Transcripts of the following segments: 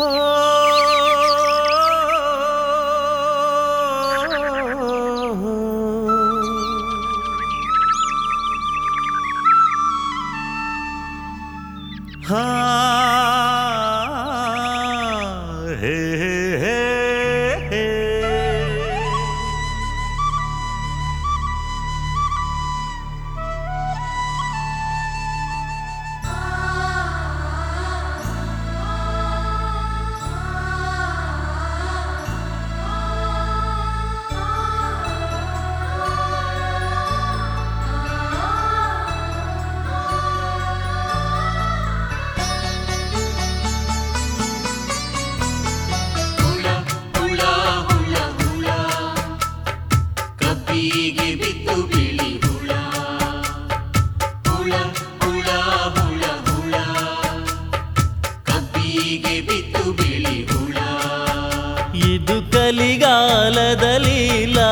ಇದು ಕಲಿಗಾಲದ ಲೀಲಾ,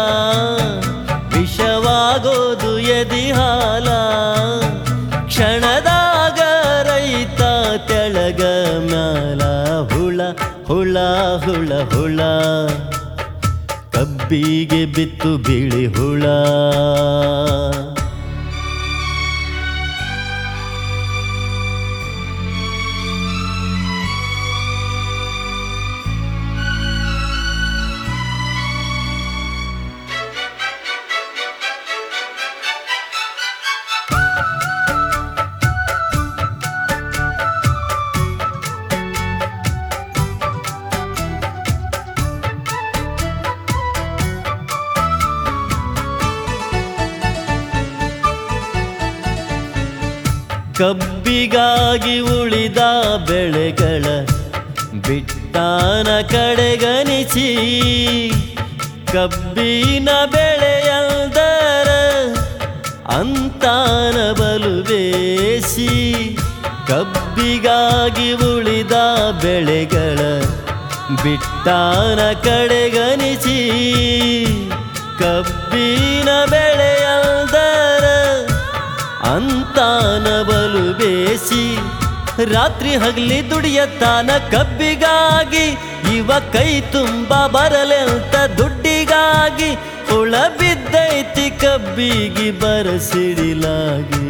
ವಿಷವಾಗೋದು ಎದಿಹಾಲ. ಕ್ಷಣದಾಗ ರೈತ ತೆಳಗ ಮ್ಯಾಲ ಹುಳ ಹುಳ ಹುಳ ಹುಳ, ಕಬ್ಬಿಗೆ ಬಿತ್ತು ಬಿಳಿ ಹುಳ. ಕಬ್ಬಿಗಾಗಿ ಉಳಿದ ಬೆಳೆಗಳ ಬಿಟ್ಟಾನ ಕಡೆಗಣಿಸಿ, ಕಬ್ಬಿನ ಬೆಳೆಯಲ್ದರ ಅಂತಾನ ಬಲು ಬೇಸಿ. ಕಬ್ಬಿಗಾಗಿ ಉಳಿದ ಬೆಳೆಗಳ ಬಿಟ್ಟಾನ ಕಡೆಗಣಿಸಿ, ಕಬ್ಬಿನ ಬೆಳೆಯಲ್ದರ ಅಂತಾನ ಬಲು ಬೇಸಿ. ರಾತ್ರಿ ಹಗಲಿ ದುಡಿಯತ್ತಾನ ಕಬ್ಬಿಗಾಗಿ, ಇವ ಕೈ ತುಂಬ ಬರಲೆಂತ ದುಡ್ಡಿಗಾಗಿ. ಹುಳ ಬಿದ್ದೈತಿ ಕಬ್ಬಿಗೆ ಬರಸಿಡಿಲಾಗಿ.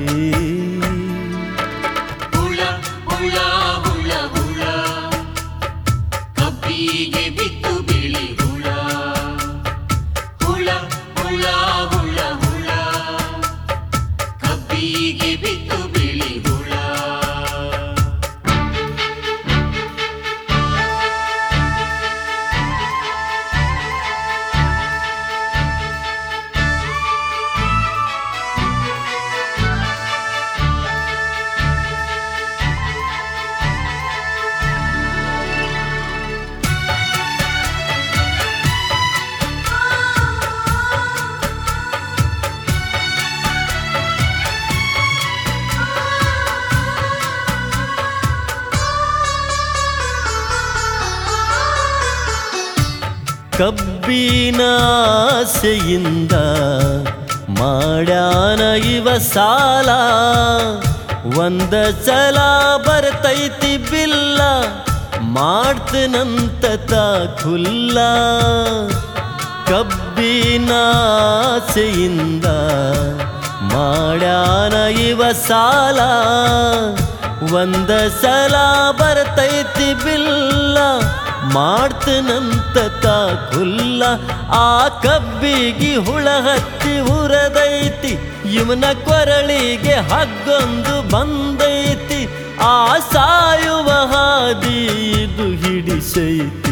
ಹುಳ ಹುಳ ಹುಳ ಹುಳ, ಕಬ್ಬಿಗೆ ಬಿತ್ತು ಬಿಳಿ ಹುಳ. ಹುಳ ಹುಳ ಹುಳ ಹುಳ, ಕಬ್ಬಿಗೆ ಬಿತ್ತು ಬಿಳಿ ಹುಳ. ಕಬ್ಬಿನ ಆಸೆಯಿಂದ ಮಾಡ್ಯಾನ ಇವ ಸಾಲ. ಒಂದ ಸಲ ಬರ್ತೈತಿ ಬಿಲ್ಲ, ಮಾಡ್ತನಂತ ಖುಲ್ಲ. ಕಬ್ಬಿನ ಆಸೆಯಿಂದ ಮಾಡ್ಯಾನ ಇವ ಸಾಲ. ಒಂದ ಸಲ ಬರ್ತೈತಿ ಬಿಲ್ಲ, ಮಾಡ್ತನಂತ ಖುಲ್ಲ. ಆ ಕಬ್ಬಿಗೆ ಹುಳ ಹತ್ತಿ ಹುರದೈತಿ, ಇವನ ಕೊರಳಿಗೆ ಹಗ್ಗೊಂದು ಬಂದೈತಿ. ಆ ಸಾಯುವ ಹಾದಿ ಇದು ಹಿಡಿಸೈತಿ.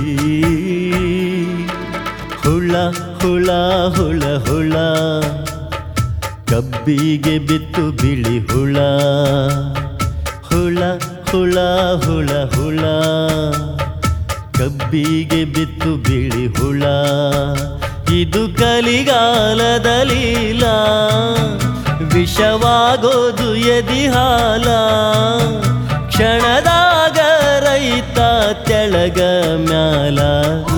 ಹುಳ ಹುಳ ಹುಳ ಹುಳ, ಕಬ್ಬಿಗೆ ಬಿತ್ತು ಬಿಳಿ ಹುಳ. ಹುಳ ಹುಳ ಹುಳ ಹುಳ, ಕಬ್ಬಿಗೆ ಬಿತ್ತು ಬಿಳಿ ಹುಳ. ಇದು ಕಲಿಗಾಲದ ಲೀಲಾ, ವಿಷವಾಗೋದು ಎದಿಹಾಲ. ಕ್ಷಣದಾಗ ರೈತ ತೆಳಗ ಮ್ಯಾಲ